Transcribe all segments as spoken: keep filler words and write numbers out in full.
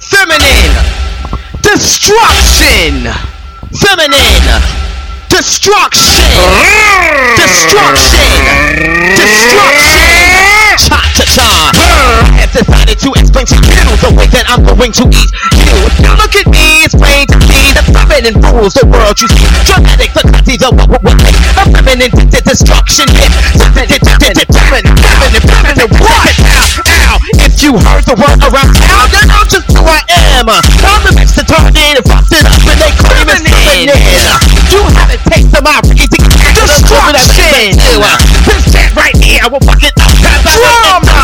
feminine, destruction, feminine, destruction, destruction, destruction, cha-cha-cha. I have decided to explain to you the way that I'm going to eat you. If you look at me, it's plain to see that feminine rules the world you see. Dramatic, the country, the what, what, what, a feminine destruction hit. Feminine, feminine, feminine, what? Ow, if you heard the word around town, you know just who I am. I'm the mix that turned in and fucked it up and they claim it's feminine. You haven't tasted my reason. Destruction. This shit right here will fuck it up. Drama.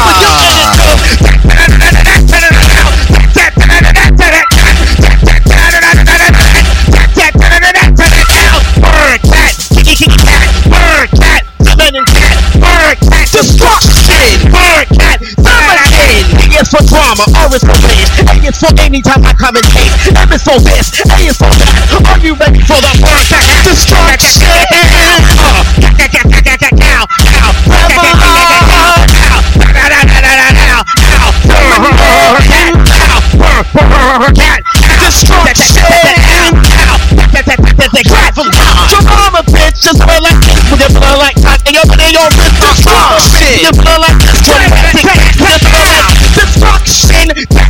Destruction! Bird cat! Feminine! A is for drama, R is for rage, A is for anytime I commentate, M is for this, A is for that. Are you ready for the word cat? Destruction! Destruction! Drama, bitch, just smell like this. When you blow like hot and you're in your wrist. Destruction! You blow like this. Destruction!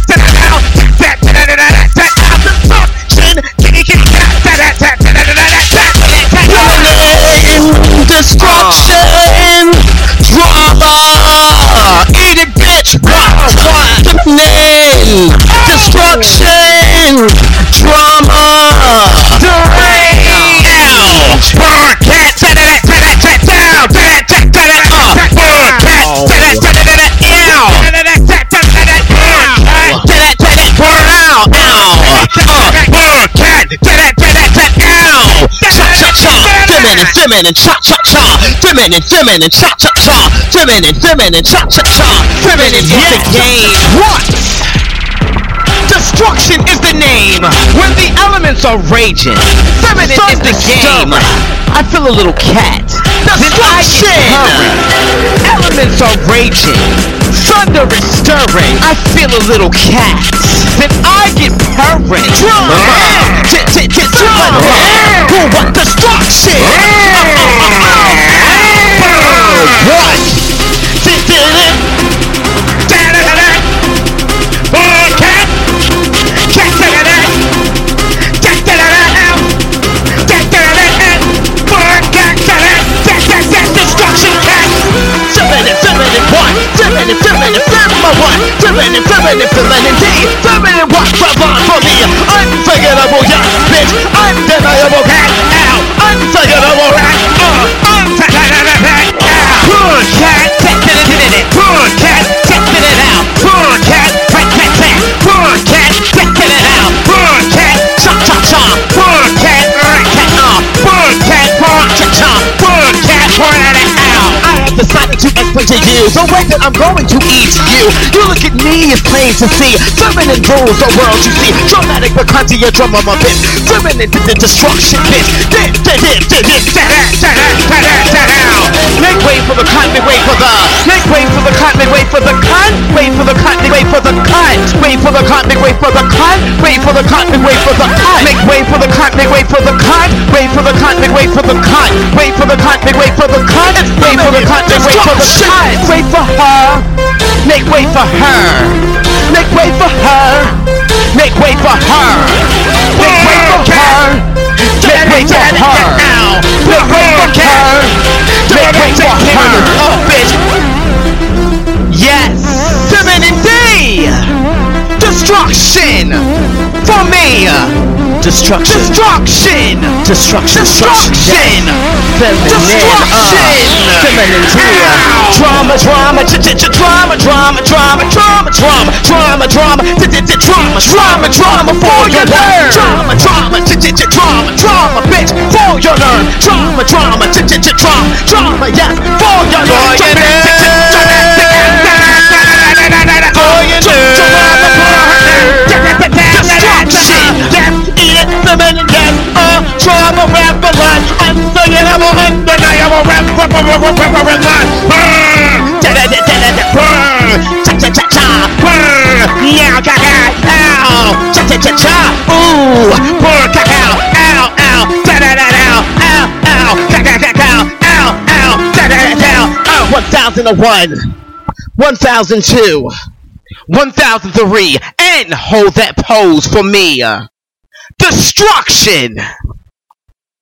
Destruction! Drama! Eat it, bitch! Destruction! Drama! Deranged! Bird cat! Feminine, cha cha cha, feminine, feminine, cha cha cha, feminine, feminine, cha cha cha, feminine is the game. What? Destruction is the name. When the elements are raging, feminine is the game. I feel a little cat. Destruction. Elements are raging. Thunder is stirring. I feel a little cat. Then I get purring. Drama. Who what destruction? What? Feminine, feminine, feminine, what? Feminine, feminine, feminine, D. Feminine, what? Provide for me. Unforgettable, yeah, bitch. Undeniable, cat. Ow. Unforgettable, rat. Uh. Unforgettable, rat. Poor cat. Testing it. Poor cat. Testing it out. Poor cat. Rat, tat, tat. Poor cat. Testing it out. Poor cat. Cha, cha, cha. Poor cat. Rat, tat, uh. Poor cat. Poor, cha, cha. Poor cat. Pour it out. I have decided to explain to you the way that I'm going to eat you. You look at me, it's plain to see. Feminine rules the world you see. Dramatic, but country, your drum on my bitch. Feminine, the destruction, bitch. Dip, dip, dip, dip, dip, da da da da da da. Make way for the cunt, make way for the. Make way for the cunt, make way for the cunt. Wait for the cunt, make way for the cunt. Wait for the cunt, make way for the cunt. Wait for the cunt, make way for the cunt. Make way for the cunt, make way for the cunt. Wait for the cunt, make way for the cunt. Wait for the cunt, make way for the cunt. Wait for the cunt, make way for the cunt. Wait for her. Make way for her. Make way for her. Make way for her. Make way for her. Make way for her. Make way for her. Make way for her. Oh, bitch. Yes. Feminine D. Destruction. For me. Destruction. Destruction. Destruction. Destruction. Destruction. Feminine dear. Drama, drama, drama, drama, drama, drama, drama, drama, drama, drama, drama, drama, drama for your nerve. Drama, drama, drama, drama, bitch, for your nerve. Drama, drama, drama, drama, yes, for your nerve. For your nerve. Destruction. Yes, eat it, feminine, yes, uh, drama, rap a lot. Unforgettable, undeniable, rap, rap, rap, rap, rap, rap, rap, rap. Da da da da da da. Cha cha cha cha. Yeah, gaga. Ow. one thousand one, one thousand two, one thousand three, and hold that pose for me. Destruction!